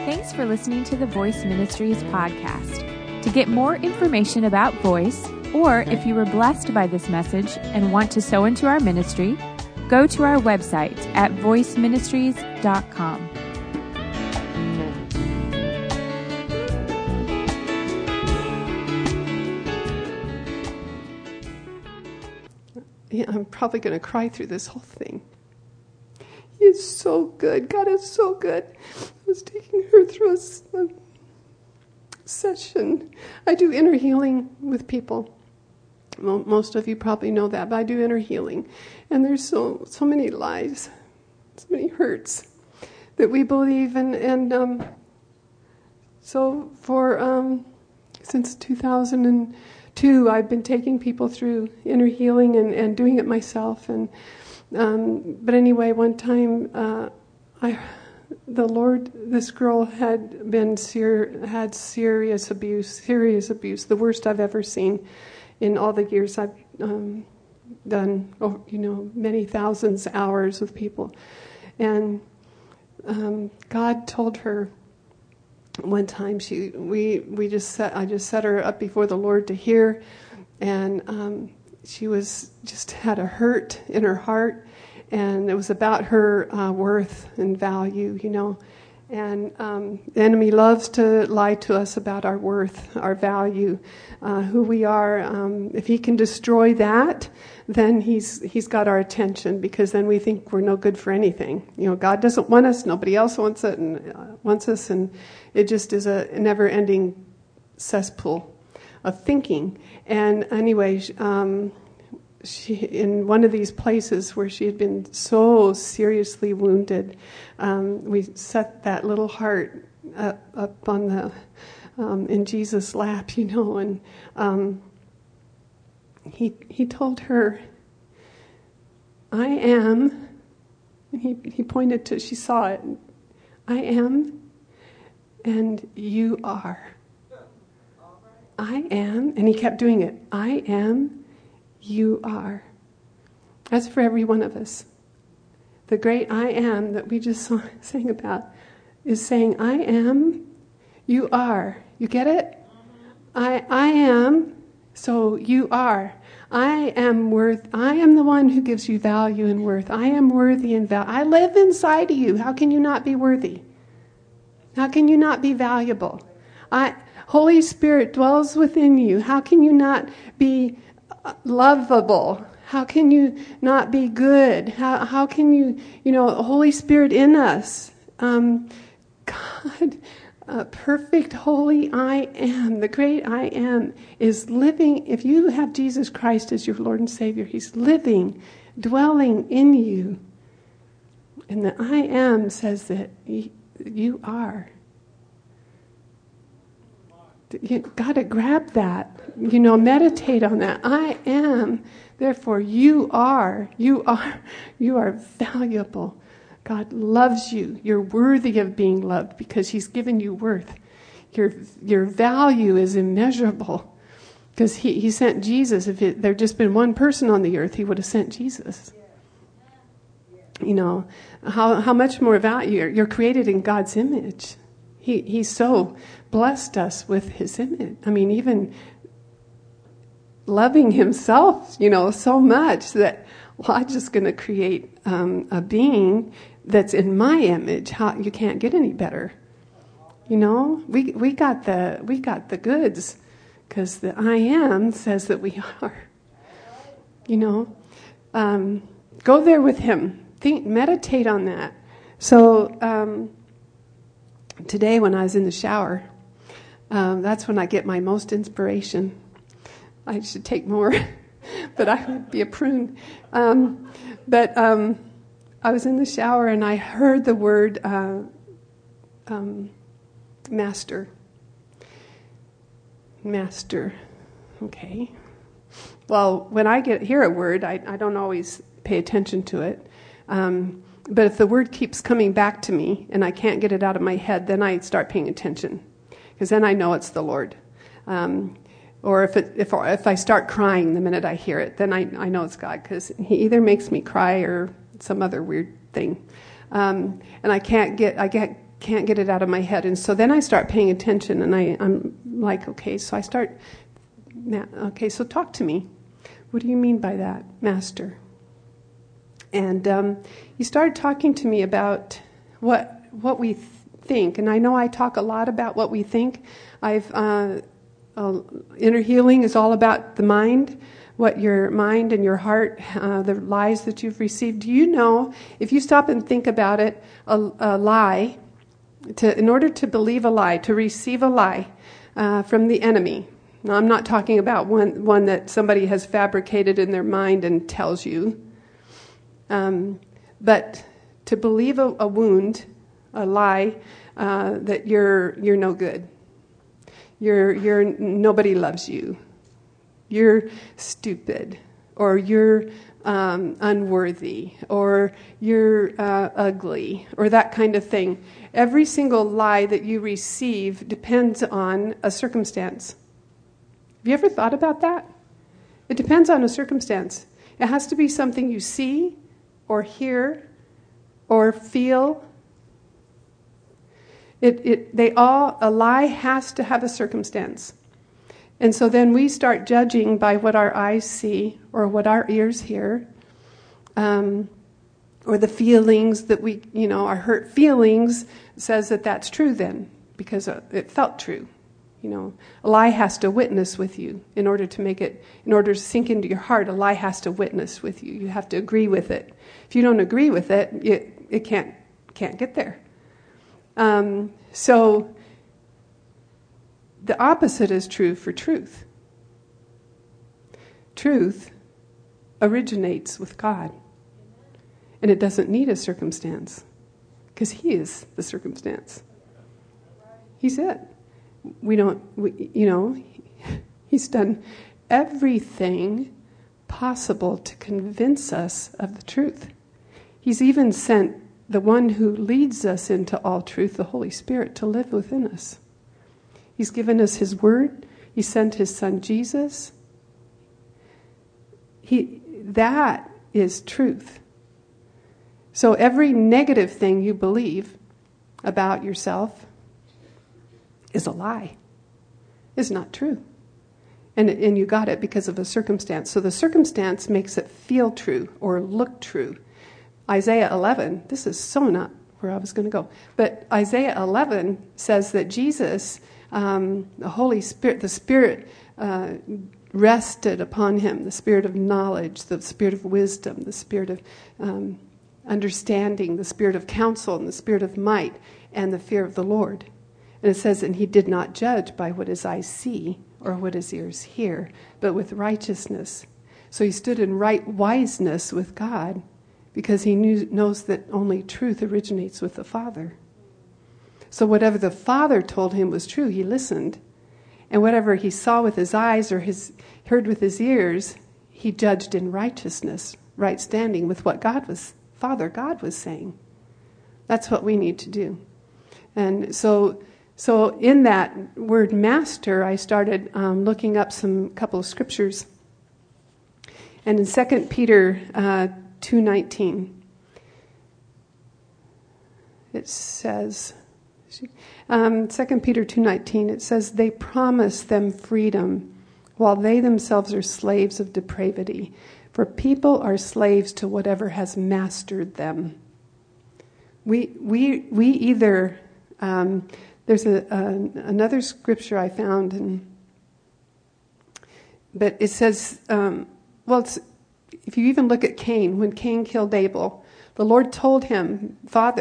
Thanks for listening to the Voice Ministries podcast. To get more information about Voice, or if you were blessed by this message and want to sow into our ministry, go to our website at voiceministries.com. Yeah, I'm probably going to cry through this whole thing. He is so good. God is so good. I was taking her through a session. I do inner healing with people. Well, most of you probably know that, but I do inner healing. And there's so many lies, so many hurts that we believe in. And so since 2002, I've been taking people through inner healing and doing it myself. And but anyway, one time this girl had serious abuse, the worst I've ever seen in all the years I've done, many thousands of hours with people. And God told her one time, I just set her up before the Lord to hear, and she had a hurt in her heart, and it was about her worth and value, And the enemy loves to lie to us about our worth, our value, who we are. If he can destroy that, then he's got our attention, because then we think we're no good for anything. God doesn't want us; nobody else wants it, and wants us, and it just is a never-ending cesspool of thinking. And anyway, she, in one of these places where she had been so seriously wounded, we set that little heart up on the in Jesus' lap, and he told her, "I am," and he pointed to, she saw it, "I am, and you are. I am," and he kept doing it. "I am, you are." That's for every one of us. The great I am that we just sang about is saying, "I am, you are." You get it? I am, so you are. I am the one who gives you value and worth. I am worthy and value. I live inside of you. How can you not be worthy? How can you not be valuable? Holy Spirit dwells within you. How can you not be lovable? How can you not be good? How can you, Holy Spirit in us? God, perfect, holy I am, the great I am, is living. If you have Jesus Christ as your Lord and Savior, He's living, dwelling in you. And the I am says that you are. You got to grab that, meditate on that. I am, therefore you are valuable. God loves you. You're worthy of being loved because He's given you worth. Your value is immeasurable because He sent Jesus. If there'd just been one person on the earth, He would have sent Jesus. How much more value. You're created in God's image. He so blessed us with His image. I mean, even loving Himself, so much that, I'm just going to create a being that's in my image. You can't get any better. We got the goods because the I am says that we are. Go there with Him. Meditate on that. So. Today when I was in the shower, that's when I get my most inspiration. I should take more, but I would be a prune. But I was in the shower and I heard the word master. Master. Okay. Well, when I hear a word, I don't always pay attention to it. But if the word keeps coming back to me and I can't get it out of my head, then I start paying attention, because then I know it's the Lord. Or if I start crying the minute I hear it, then I know it's God, because He either makes me cry or some other weird thing. And I can't can't get it out of my head. And so then I start paying attention, and I'm like, okay, so I start, okay, so talk to me. What do you mean by that, Master? And he started talking to me about what we think. And I know I talk a lot about what we think. Inner healing is all about the mind, what your mind and your heart, the lies that you've received. Do you know, if you stop and think about it, a lie, in order to believe a lie, to receive a lie from the enemy. Now, I'm not talking about one that somebody has fabricated in their mind and tells you. But to believe a wound, a lie, that you're no good. Nobody loves you. You're stupid, or you're unworthy, or you're ugly, or that kind of thing. Every single lie that you receive depends on a circumstance. Have you ever thought about that? It depends on a circumstance. It has to be something you see, or hear, or feel. A lie has to have a circumstance. And so then we start judging by what our eyes see, or what our ears hear, or the feelings that our hurt feelings says that that's true then, because it felt true. A lie has to witness with you in order to sink into your heart. A lie has to witness with you. You have to agree with it. If you don't agree with it, it can't get there. So the opposite is true for truth. Truth originates with God, and it doesn't need a circumstance, because He is the circumstance. He's it. He's done everything possible to convince us of the truth. He's even sent the one who leads us into all truth, the Holy Spirit, to live within us. He's given us His Word. He sent His Son, Jesus. That is truth. So every negative thing you believe about yourself is a lie. It's not true. And you got it because of a circumstance. So the circumstance makes it feel true or look true. Isaiah 11, this is so not where I was going to go, but Isaiah 11 says that Jesus, the Holy Spirit, the Spirit rested upon Him, the Spirit of knowledge, the Spirit of wisdom, the Spirit of understanding, the Spirit of counsel, and the Spirit of might, and the fear of the Lord. And it says, and He did not judge by what His eyes see or what His ears hear, but with righteousness. So He stood in right wiseness with God, because He knows that only truth originates with the Father. So whatever the Father told Him was true, He listened. And whatever He saw with His eyes or heard with His ears, He judged in righteousness, right standing with what Father God was saying. That's what we need to do. And so in that word master, I started looking up some couple of scriptures. And in 2 Peter 2:19, it says, 2 Peter 2:19, it says, they promise them freedom while they themselves are slaves of depravity. For people are slaves to whatever has mastered them. We either, there's another scripture I found, but it says, if you even look at Cain, when Cain killed Abel, the Lord told him,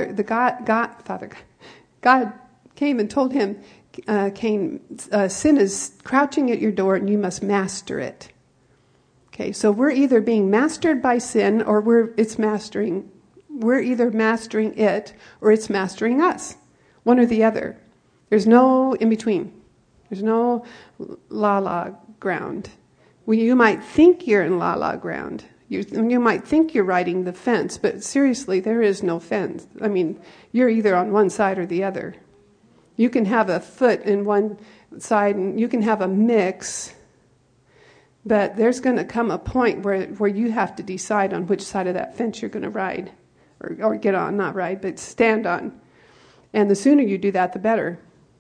God came and told him, Cain, sin is crouching at your door and you must master it. Okay, so we're either being mastered by sin or we're either mastering it or it's mastering us. One or the other. There's no in between. There's no la-la ground. You might think you're in la-la ground. You might think you're riding the fence, but seriously, there is no fence. I mean, you're either on one side or the other. You can have a foot in one side and you can have a mix, but there's going to come a point where you have to decide on which side of that fence you're going to ride or get on, not ride, but stand on. And the sooner you do that, the better.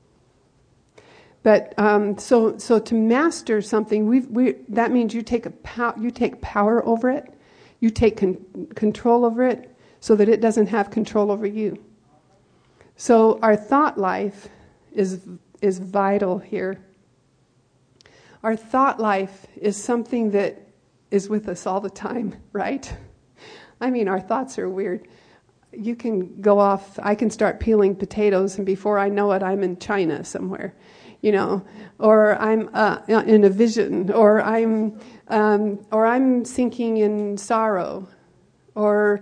But so to master something, that means you take power over it, you take control over it, so that it doesn't have control over you. So our thought life is vital here. Our thought life is something that is with us all the time, right? I mean, our thoughts are weird. You can go off, I can start peeling potatoes, and before I know it, I'm in China somewhere, or I'm in a vision, or I'm sinking in sorrow, or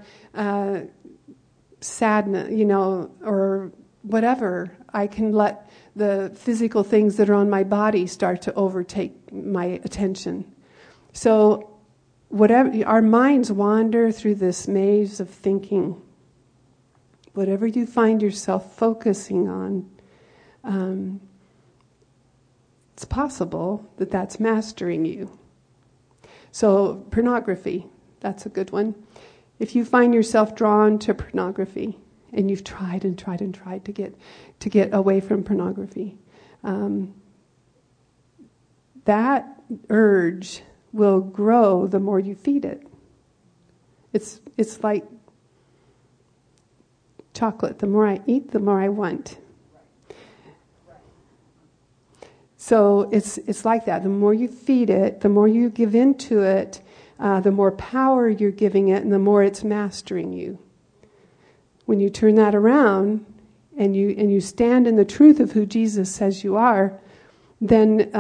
sadness, or whatever. I can let the physical things that are on my body start to overtake my attention. So whatever, our minds wander through this maze of thinking. Whatever you find yourself focusing on, it's possible that that's mastering you. So pornography, that's a good one. If you find yourself drawn to pornography, and you've tried and tried and tried to get away from pornography, that urge will grow the more you feed it. It's like chocolate. The more I eat, the more I want. So it's like that. The more you feed it, the more you give into it, the more power you're giving it, and the more it's mastering you. When you turn that around and you stand in the truth of who Jesus says you are, then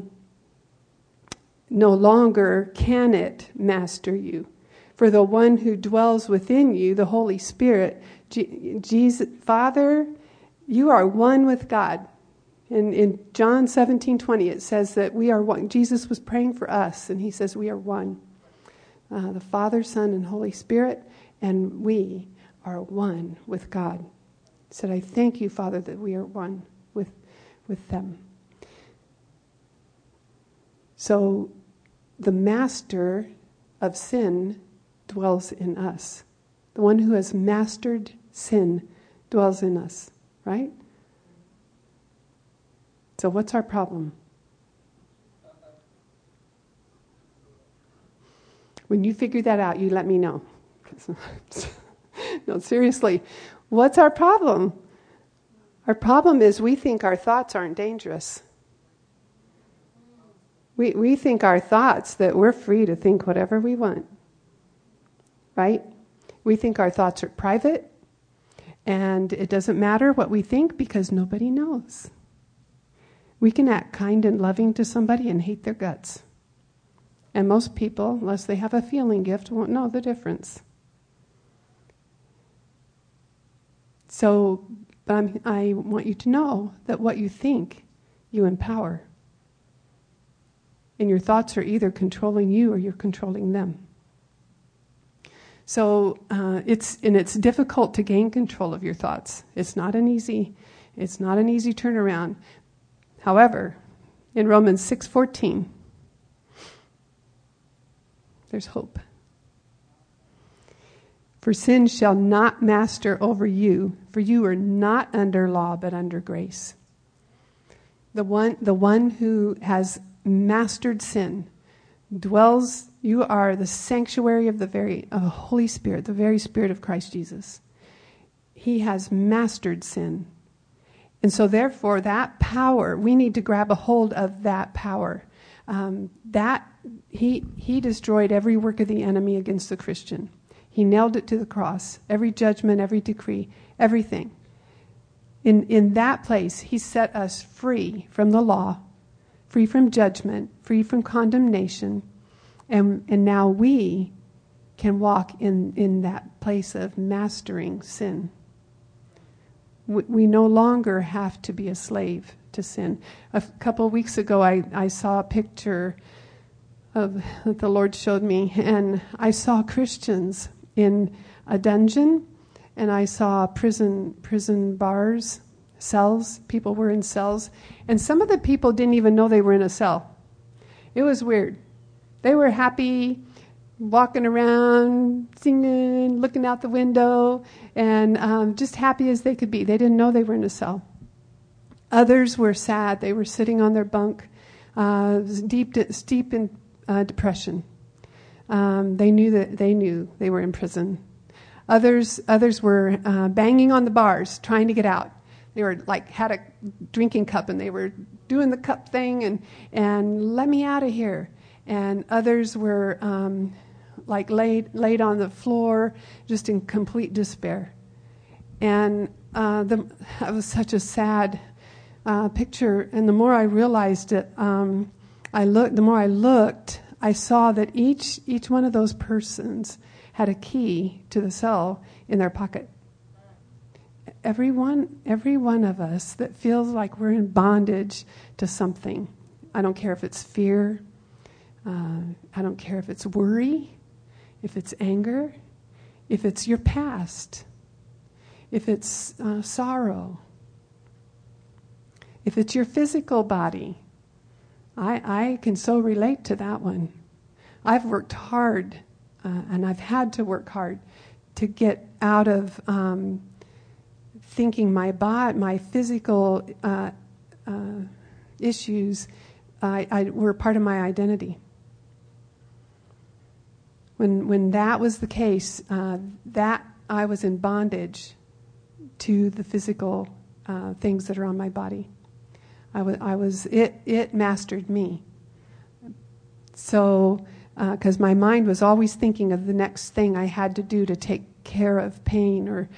no longer can it master you. For the one who dwells within you, the Holy Spirit, Jesus, Father, you are one with God. In John 17:20, it says that we are one. Jesus was praying for us, and he says we are one. The Father, Son, and Holy Spirit, and we are one with God. He said, I thank you, Father, that we are one with them. So the master of sin dwells in us. The one who has mastered sin dwells in us, right? So what's our problem? When you figure that out, you let me know. No, seriously, what's our problem? Our problem is we think our thoughts aren't dangerous. We think our thoughts, that we're free to think whatever we want. Right? We think our thoughts are private, and it doesn't matter what we think because nobody knows. We can act kind and loving to somebody and hate their guts. And most people, unless they have a feeling gift, won't know the difference. So, I want you to know that what you think, you empower. And your thoughts are either controlling you or you're controlling them. So it's difficult to gain control of your thoughts. It's not an easy turnaround. However, in Romans 6:14, there's hope. For sin shall not master over you, for you are not under law but under grace. The one who has mastered sin dwells. You are the sanctuary of the Holy Spirit, the very Spirit of Christ Jesus. He has mastered sin. And so therefore that power, we need to grab a hold of that power. He destroyed every work of the enemy against the Christian. He nailed it to the cross. Every judgment, every decree, everything. In that place, he set us free from the law, free from judgment, free from condemnation. And now we can walk in that place of mastering sin. We no longer have to be a slave to sin. A couple of weeks ago, I saw a picture that the Lord showed me, and I saw Christians in a dungeon, and I saw prison bars, cells. People were in cells, and some of the people didn't even know they were in a cell. It was weird. They were happy. walking around, singing, looking out the window, and just happy as they could be. They didn't know they were in a cell. Others were sad. They were sitting on their bunk, steep in depression. They knew they were in prison. Others were banging on the bars, trying to get out. They were had a drinking cup, and they were doing the cup thing, and let me out of here. And others were laid on the floor, just in complete despair. And that was such a sad picture. And the more I realized it, the more I looked, I saw that each one of those persons had a key to the cell in their pocket. Every one of us that feels like we're in bondage to something. I don't care if it's fear. I don't care if it's worry, if it's anger, if it's your past, if it's sorrow, if it's your physical body. I can so relate to that one. I've worked hard, and I've had to work hard to get out of thinking my physical issues were part of my identity. When that was the case, that I was in bondage to the physical things that are on my body. It mastered me. So, because my mind was always thinking of the next thing I had to do to take care of pain or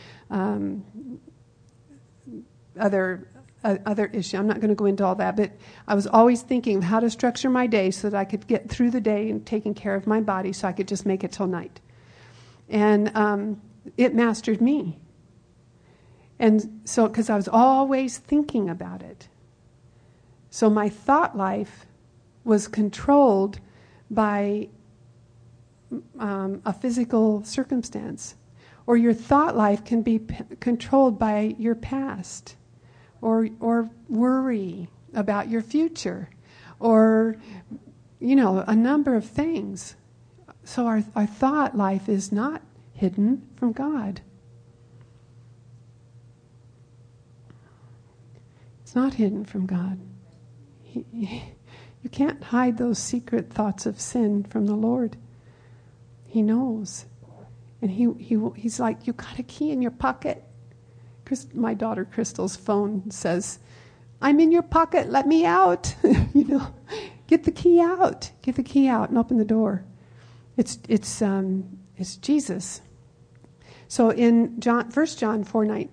other issue. I'm not going to go into all that, but I was always thinking of how to structure my day so that I could get through the day and taking care of my body so I could just make it till night. And it mastered me. And so, because I was always thinking about it. So my thought life was controlled by a physical circumstance. Or your thought life can be controlled by your past. Or worry about your future, or, a number of things. So our thought life is not hidden from God. It's not hidden from God. You can't hide those secret thoughts of sin from the Lord. He knows. And he's like, you got a key in your pocket. My daughter Crystal's phone says, I'm in your pocket, let me out. Get the key out. Get the key out and open the door. It's Jesus. So in 1 John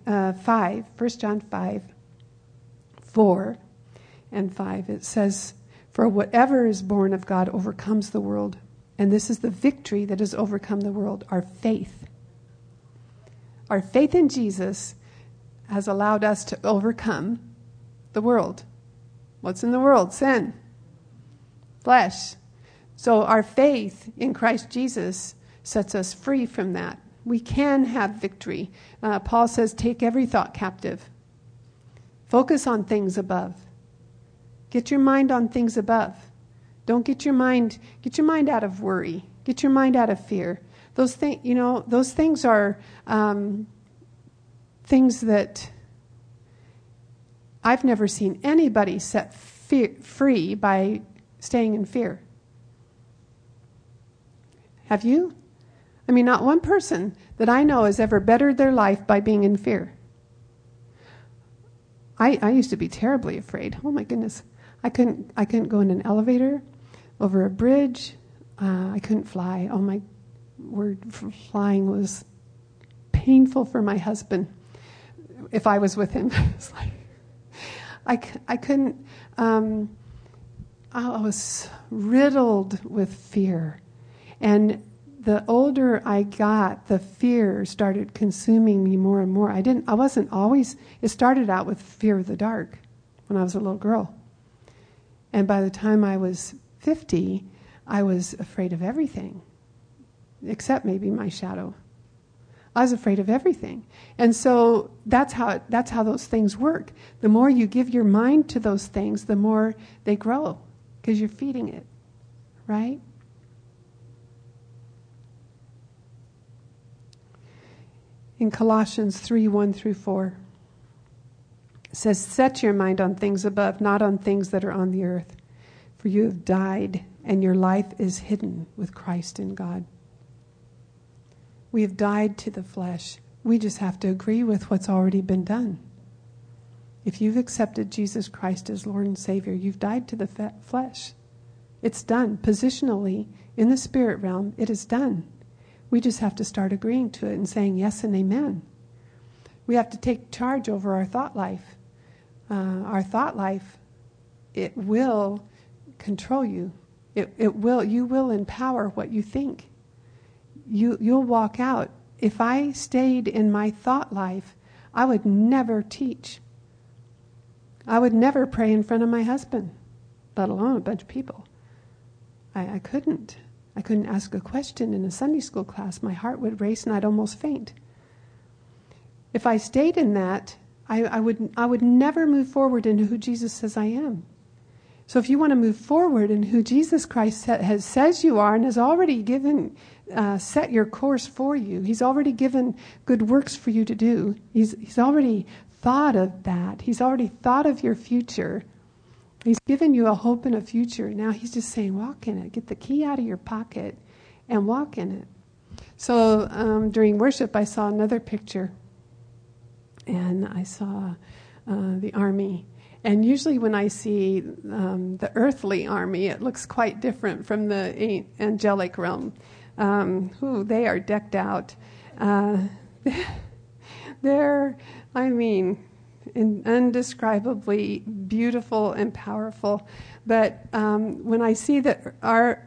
5, 4 and 5, it says, for whatever is born of God overcomes the world. And this is the victory that has overcome the world, our faith. Our faith in Jesus has allowed us to overcome the world. What's in the world? Sin. Flesh. So our faith in Christ Jesus sets us free from that. We can have victory. Paul says, take every thought captive. Focus on things above. Get your mind on things above. Don't get your mind out of worry. Get your mind out of fear. Those things are things that I've never seen anybody set free by staying in fear. Have you? I mean, not one person that I know has ever bettered their life by being in fear. I used to be terribly afraid. Oh my goodness. I couldn't go in an elevator, over a bridge. I couldn't fly. Oh my word, flying was painful for my husband. If I was with him, it's like I couldn't. I was riddled with fear, and the older I got, the fear started consuming me more and more. I wasn't always. It started out with fear of the dark when I was a little girl, and by the time I was 50, I was afraid of everything, except maybe my shadow. I was afraid of everything. And so that's how those things work. The more you give your mind to those things, the more they grow, because you're feeding it, right? in Colossians 3:1-4. It says, "Set your mind on things above, not on things that are on the earth. For you have died, and your life is hidden with Christ in God." We have died to the flesh. We just have to agree with what's already been done. If you've accepted Jesus Christ as Lord and Savior, you've died to the flesh. It's done. Positionally, in the spirit realm, it is done. We just have to start agreeing to it and saying yes and amen. We have to take charge over our thought life. Our thought life, it will control you. You will empower what you think. You'll walk out. If I stayed in my thought life, I would never teach. I would never pray in front of my husband, let alone a bunch of people. I couldn't. I couldn't ask a question in a Sunday school class. My heart would race and I'd almost faint. If I stayed in that, I would never move forward into who Jesus says I am. So if you want to move forward in who Jesus Christ says you are and has already set your course for you, He's already given good works for you to do. He's already thought of that. He's already thought of your future. He's given you a hope and a future. Now He's just saying, walk in it. Get the key out of your pocket and walk in it. So during worship, I saw another picture. And I saw the army. And usually when I see the earthly army, it looks quite different from the angelic realm. They are decked out. They're, indescribably beautiful and powerful. But when I see that our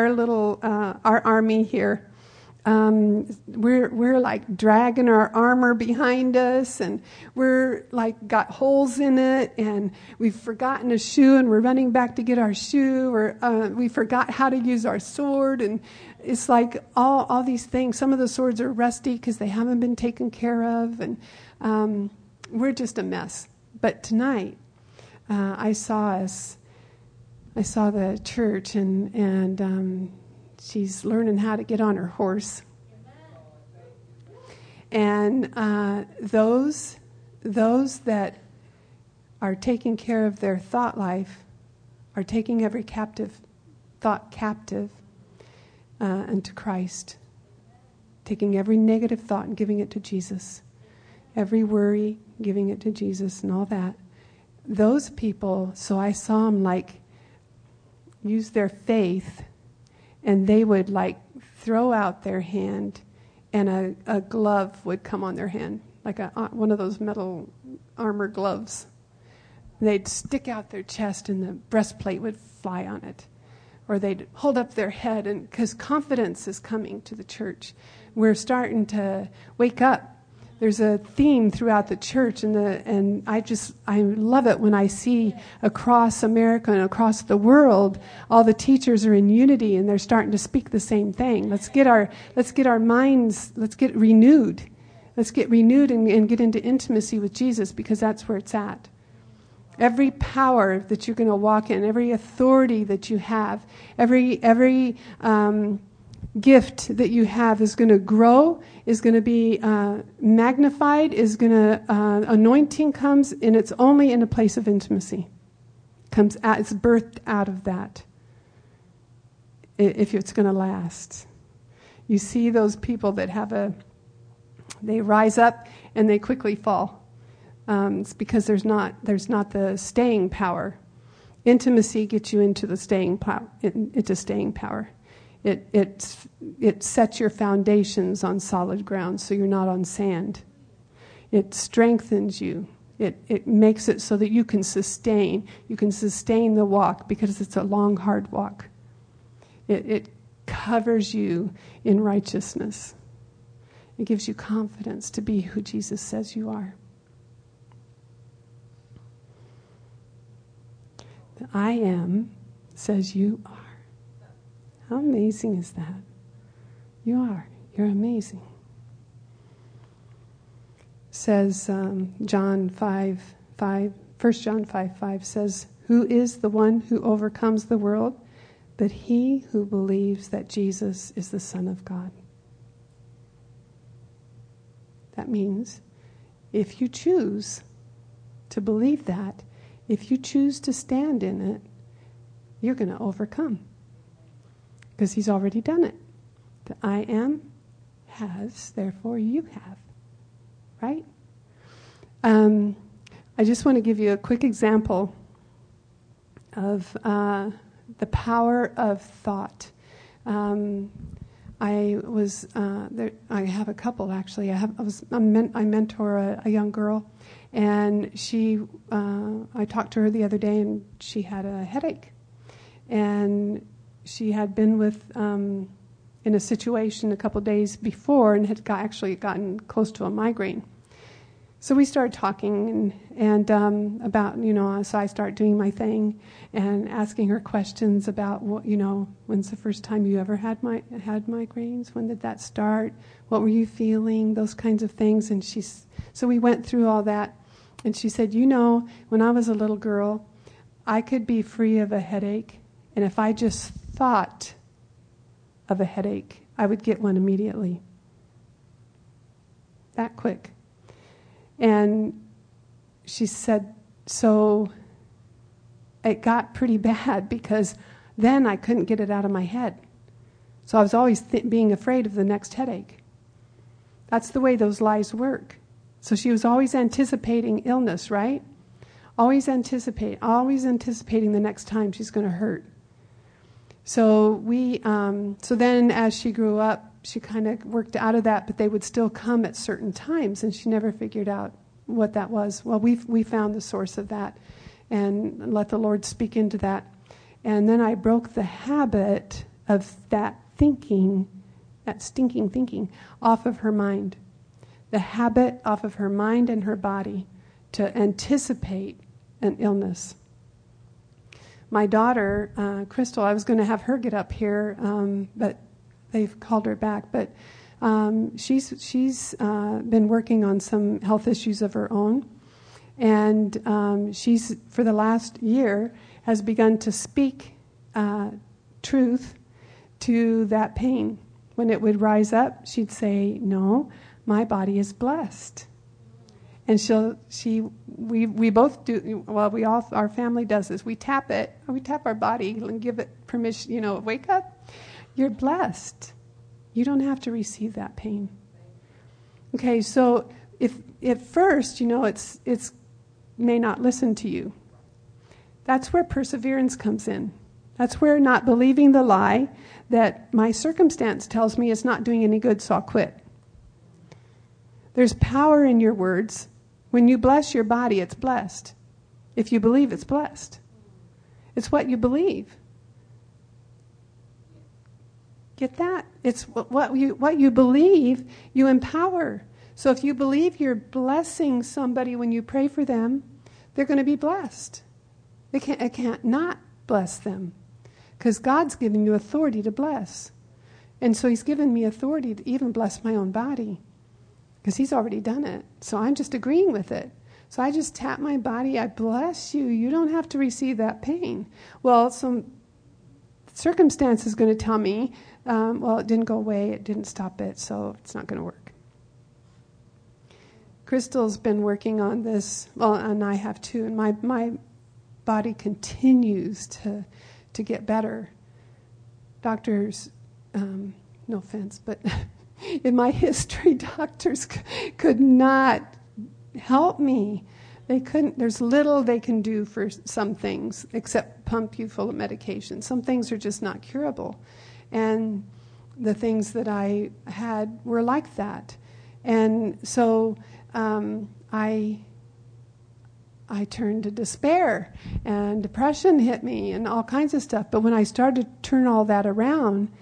army here, we're like dragging our armor behind us, and we're like got holes in it, and we've forgotten a shoe, and we're running back to get our shoe, or we forgot how to use our sword, and it's like all these things. Some of the swords are rusty because they haven't been taken care of, and we're just a mess. But tonight, I saw the church, and she's learning how to get on her horse. And those that are taking care of their thought life are taking every thought captive unto Christ. Taking every negative thought and giving it to Jesus. Every worry, giving it to Jesus and all that. Those people, so I saw them like use their faith, and they would like throw out their hand, and a glove would come on their hand, like one of those metal armor gloves. They'd stick out their chest, and the breastplate would fly on it. Or they'd hold up their head, and because confidence is coming to the church. We're starting to wake up. There's a theme throughout the church, and I love it when I see across America and across the world, all the teachers are in unity and they're starting to speak the same thing. Let's get our minds, let's get renewed. Let's get renewed and get into intimacy with Jesus, because that's where it's at. Every power that you're going to walk in, every authority that you have, every gift that you have is going to grow, is going to be magnified, anointing comes, and it's only in a place of intimacy. It's birthed out of that, if it's going to last. You see those people that they rise up and they quickly fall. It's because there's not the staying power. Intimacy gets you into the staying power. It sets your foundations on solid ground, so you're not on sand. It strengthens you. It makes it so that you can sustain the walk, because it's a long, hard walk. It covers you in righteousness. It gives you confidence to be who Jesus says you are. The I am says you are. How amazing is that? You are. You're amazing. Says 1 John 5:5 says, "Who is the one who overcomes the world, but he who believes that Jesus is the Son of God?" That means if you choose to believe that, if you choose to stand in it, you're going to overcome. Because he's already done it. The I am has, therefore you have. Right? I just want to give you a quick example of the power of thought. I was there. I have a couple actually. I mentor a young girl, and she. I talked to her the other day, and she had a headache, and she had been with in a situation a couple days before, and had actually gotten close to a migraine. So we started talking and about, so I started doing my thing and asking her questions about, when's the first time you ever had migraines? When did that start? What were you feeling? Those kinds of things. And so we went through all that. And she said, when I was a little girl, I could be free of a headache. And if I just thought of a headache, I would get one immediately. That quick. And she said, so it got pretty bad because then I couldn't get it out of my head. So I was always being afraid of the next headache. That's the way those lies work. So she was always anticipating illness, right? Always anticipating the next time she's going to hurt. So so then as she grew up, she kind of worked out of that, but they would still come at certain times, and she never figured out what that was. Well, we found the source of that and let the Lord speak into that. And then I broke the habit of that thinking, that stinking thinking, off of her mind. The habit off of her mind and her body to anticipate an illness. My daughter, Crystal, I was going to have her get up here, but they've called her back. But she's been working on some health issues of her own. And she's, for the last year, has begun to speak truth to that pain. When it would rise up, she'd say, no, my body is blessed. And we both do, well, our family does this. We tap our body and give it permission, wake up. You're blessed. You don't have to receive that pain. Okay, so if at first, it's may not listen to you. That's where perseverance comes in. That's where not believing the lie that my circumstance tells me it's not doing any good, so I'll quit. There's power in your words. When you bless your body, it's blessed. If you believe, it's blessed. It's what you believe. Get that? It's what you believe, you empower. So if you believe you're blessing somebody when you pray for them, they're going to be blessed. I can't not bless them, because God's given you authority to bless. And so he's given me authority to even bless my own body, because he's already done it. So I'm just agreeing with it. So I just tap my body. I bless you. You don't have to receive that pain. Well, some circumstance is going to tell me, it didn't go away. It didn't stop it. So it's not going to work. Crystal's been working on this. Well, and I have too. And my body continues to get better. Doctors, no offense, but in my history, doctors could not help me. They couldn't. There's little they can do for some things except pump you full of medication. Some things are just not curable. And the things that I had were like that. And so I turned to despair, and depression hit me and all kinds of stuff. But when I started to turn all that around,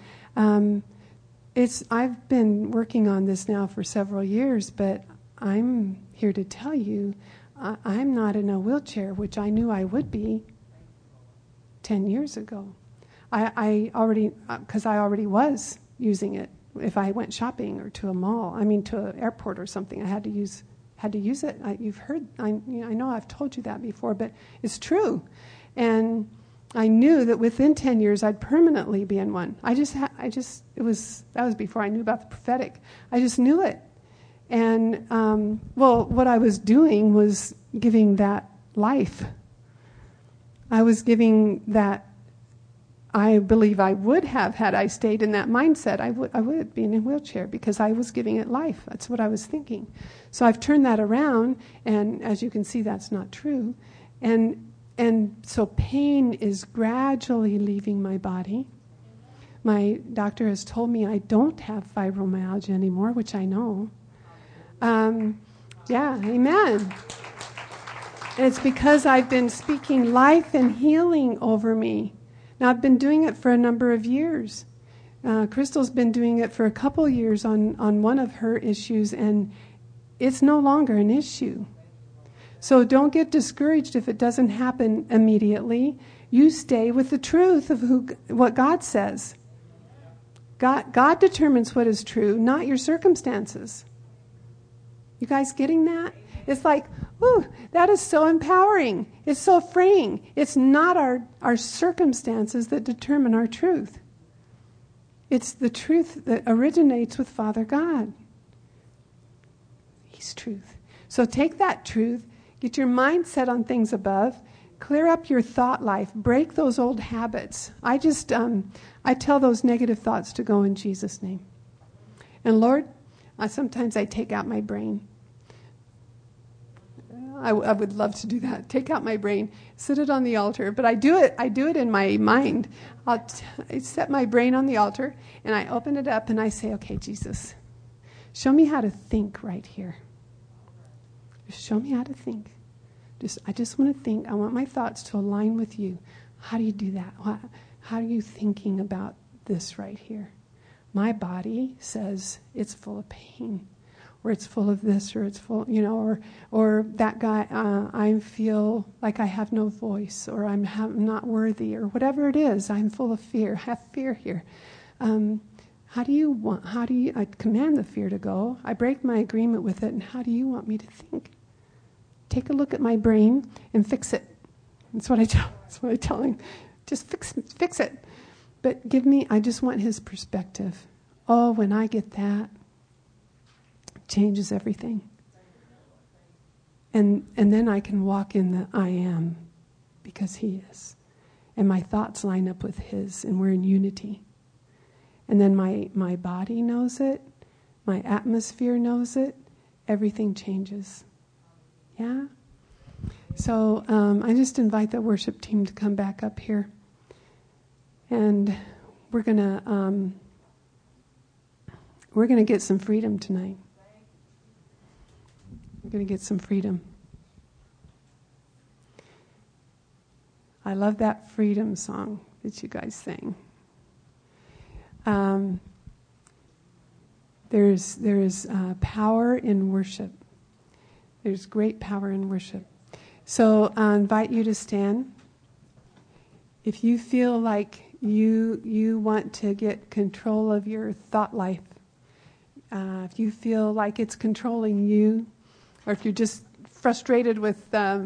I've been working on this now for several years, but I'm here to tell you I'm not in a wheelchair, which I knew I would be 10 years ago. Because I already was using it. If I went shopping or to a mall, to an airport or something, I had to use it. You've heard, I know I've told you that before, but it's true. And I knew that within 10 years I'd permanently be in one. That was before I knew about the prophetic. I just knew it. And, what I was doing was giving that life. I was giving that, I believe I would have had I stayed in that mindset. I would be in a wheelchair because I was giving it life. That's what I was thinking. So I've turned that around, and as you can see, that's not true. And so pain is gradually leaving my body. My doctor has told me I don't have fibromyalgia anymore, which I know. Amen. And it's because I've been speaking life and healing over me. Now, I've been doing it for a number of years. Crystal's been doing it for a couple years on one of her issues, and it's no longer an issue. So don't get discouraged if it doesn't happen immediately. You stay with the truth of what God says. God determines what is true, not your circumstances. You guys getting that? It's like, ooh, that is so empowering. It's so freeing. It's not our circumstances that determine our truth. It's the truth that originates with Father God. He's truth. So take that truth, get your mind set on things above, clear up your thought life, break those old habits. I tell those negative thoughts to go in Jesus' name. And Lord, sometimes I take out my brain. I would love to do that. Take out my brain, sit it on the altar. But I do it in my mind. I set my brain on the altar, and I open it up, and I say, okay, Jesus, show me how to think right here. Just show me how to think. I just want to think. I want my thoughts to align with you. How do you do that? How are you thinking about this right here? My body says it's full of pain, or it's full of this, or it's full, or that guy, I feel like I have no voice, or I'm not worthy, or whatever it is. I'm full of fear. I have fear here. I command the fear to go. I break my agreement with it, and how do you want me to think? Take a look at my brain and fix it. That's what I tell him. Just fix it. But I just want his perspective. Oh, when I get that, it changes everything. And then I can walk in the I am, because he is. And my thoughts line up with his, and we're in unity. And then my body knows it, my atmosphere knows it, everything changes. Yeah? So I just invite the worship team to come back up here. And we're gonna get some freedom tonight. We're gonna get some freedom. I love that freedom song that you guys sang. There is power in worship. There's great power in worship. So I invite you to stand. If you feel like you want to get control of your thought life, if you feel like it's controlling you, or if you're just frustrated with,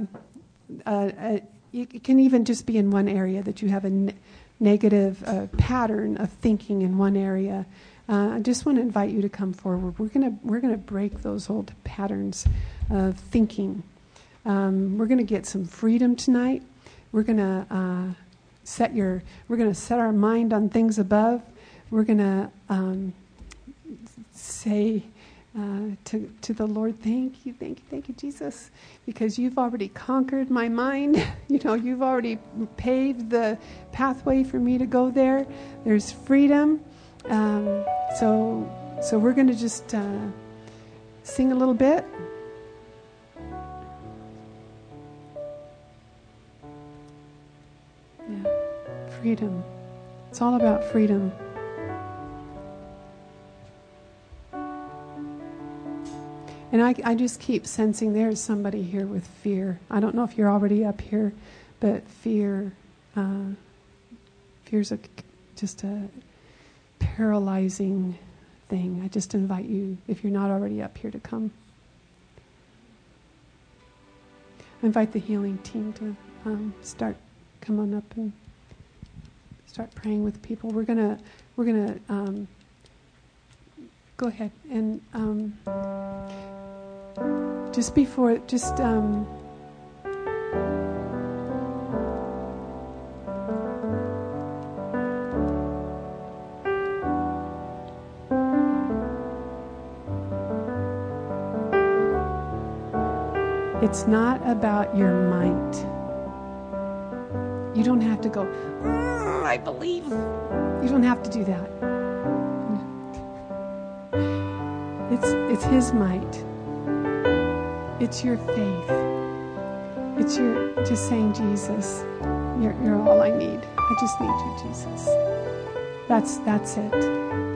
it can even just be in one area that you have a negative pattern of thinking in one area. I just want to invite you to come forward. We're gonna break those old patterns of thinking. We're gonna get some freedom tonight. We're gonna set our mind on things above. We're gonna say to the Lord, thank you, Jesus, because you've already conquered my mind. You've already paved the pathway for me to go there. There's freedom. So we're going to just sing a little bit. Yeah, freedom. It's all about freedom. And I just keep sensing there's somebody here with fear. I don't know if you're already up here, but fear's just a paralyzing thing. I just invite you, if you're not already up here, to come. I invite the healing team to come on up and start praying with people. We're gonna go go ahead. And it's not about your might. You don't have to go, I believe. You don't have to do that. It's His might. It's your faith. It's your just saying, Jesus, you're all I need. I just need you, Jesus. That's it.